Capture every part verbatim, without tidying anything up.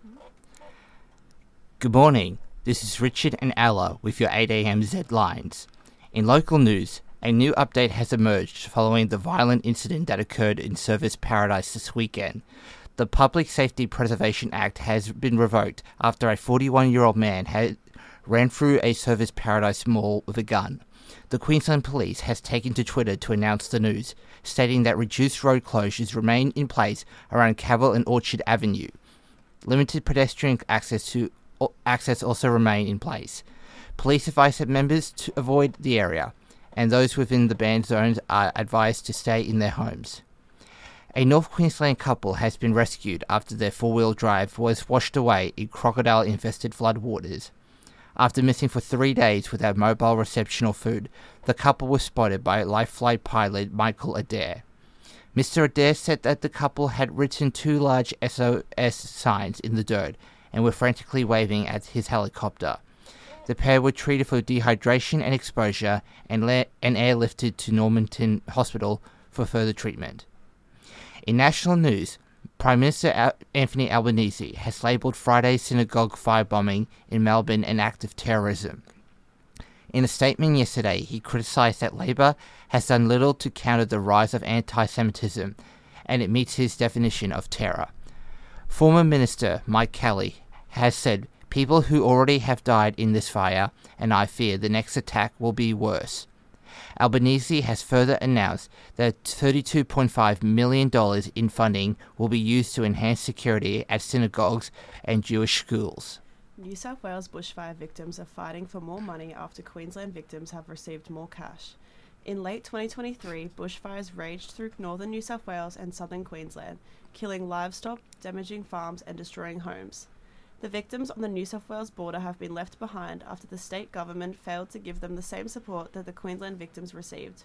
Good morning, this is Richard and Ella with your eight a.m. Z lines. In local news, a new update has emerged following the violent incident that occurred in Service Paradise this weekend. The Public Safety Preservation Act has been revoked after a forty-one-year-old man had ran through a Service Paradise mall with a gun. The Queensland Police has taken to Twitter to announce the news, stating that reduced road closures remain in place around Cavill and Orchard Avenue. Limited pedestrian access to access also remain in place. Police advise that members to avoid the area, and those within the banned zones are advised to stay in their homes. A North Queensland couple has been rescued after their four-wheel drive was washed away in crocodile-infested floodwaters. After missing for three days without mobile reception or food, the couple was spotted by Life Flight pilot Michael Adair. Mister Adair said that the couple had written two large S O S signs in the dirt and were frantically waving at his helicopter. The pair were treated for dehydration and exposure and, la- and airlifted to Normanton Hospital for further treatment. In national news, Prime Minister Al- Anthony Albanese has labelled Friday's synagogue firebombing in Melbourne an act of terrorism. In a statement yesterday, he criticised that Labor has done little to counter the rise of anti-Semitism, and it meets his definition of terror. Former Minister Mike Kelly has said, "People who already have died in this fire, and I fear the next attack will be worse." Albanese has further announced that thirty-two point five million dollars in funding will be used to enhance security at synagogues and Jewish schools. New South Wales bushfire victims are fighting for more money after Queensland victims have received more cash. In late twenty twenty-three, bushfires raged through northern New South Wales and southern Queensland, killing livestock, damaging farms and destroying homes. The victims on the New South Wales border have been left behind after the state government failed to give them the same support that the Queensland victims received.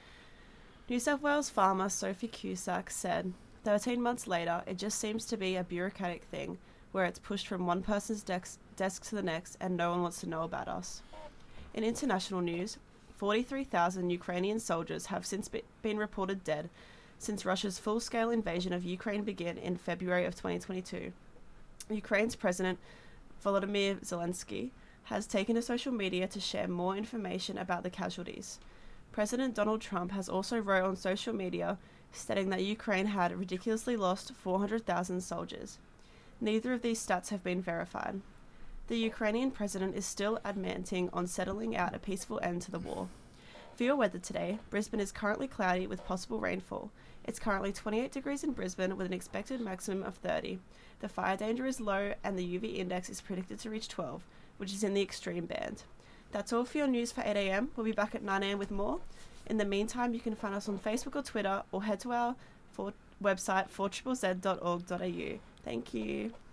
New South Wales farmer Sophie Cusack said, thirteen months later, it just seems to be a bureaucratic thing, where it's pushed from one person's desk, desk to the next and no one wants to know about us. In international news, forty-three thousand Ukrainian soldiers have since be- been reported dead since Russia's full-scale invasion of Ukraine began in February of twenty twenty-two. Ukraine's President Volodymyr Zelensky has taken to social media to share more information about the casualties. President Donald Trump has also wrote on social media stating that Ukraine had ridiculously lost four hundred thousand soldiers. Neither of these stats have been verified. The Ukrainian president is still adamant on settling out a peaceful end to the war. For your weather today, Brisbane is currently cloudy with possible rainfall. It's currently twenty-eight degrees in Brisbane with an expected maximum of thirty. The fire danger is low and the U V index is predicted to reach twelve, which is in the extreme band. That's all for your news for eight a.m. We'll be back at nine a.m. with more. In the meantime, you can find us on Facebook or Twitter or head to our for- website four z z z dot org dot a u. Thank you.